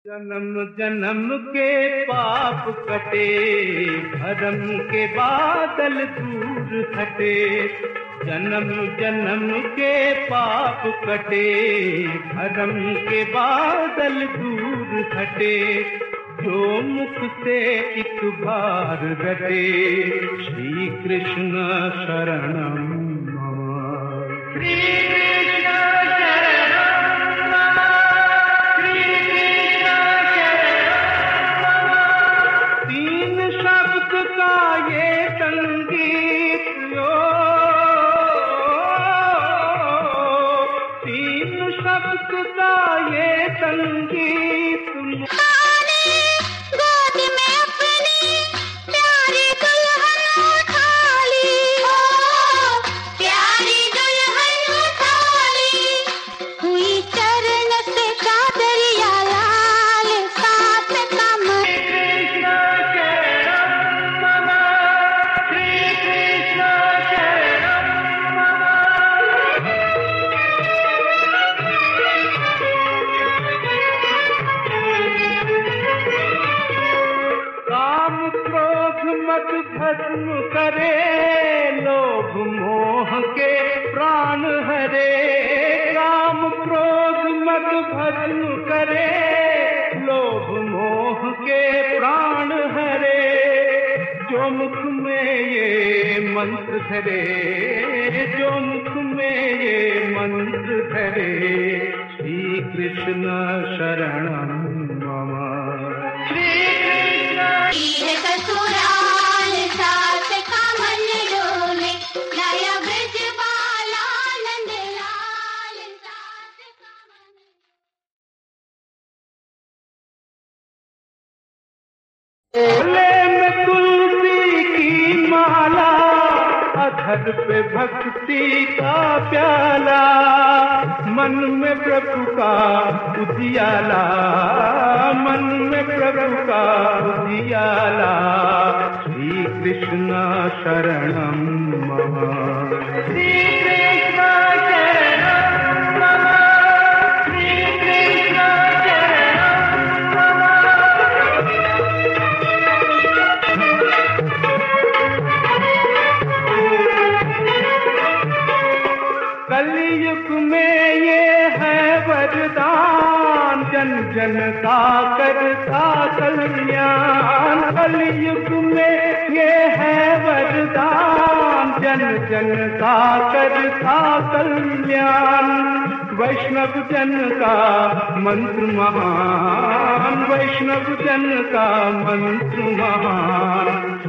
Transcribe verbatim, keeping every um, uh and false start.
जन्म जन्म के पाप कटे, धर्म के बादल दूर हटे। जन्म जन्म के पाप कटे, धर्म के बादल दूर हटे। जो मुख से एक बार रटे, श्री कृष्ण शरणम मम। श्री कृष्ण शरणम मम, श्री कृष्ण शरणम मम। तीन शब्द का ये संगीत लो, तीन शब्द का ये संगीत लो। मत भस्म करे, लोभ मोह के प्राण हरे। काम क्रोध मत भस्म करे, लोभ मोह के प्राण हरे। जो मुख में ये मंत्र धरे, जो मुख में ये मंत्र धरे, श्री कृष्ण शरणम मम। श्री कृष्ण ससुराल सास का मन डोले, लाया ब्रज बाला नंद लाल सास का मन। भोले में तुलसी की माला, अधर पे भक्ति का प्याला। मन में प्रभु का उजियाला, मन में प्रभु का उजियाला। श्री कृष्ण शरणम मम। श्री कृष्ण शरणम मम, श्री कृष्ण शरणम मम। कलयुग में ये है वरदान, जन जन का करता कल्याण। कलयुग में ये है वरदान, जन जन का करता कल्याण। वैष्णव जन का मंत्र महान, वैष्णव जन का मंत्र महान।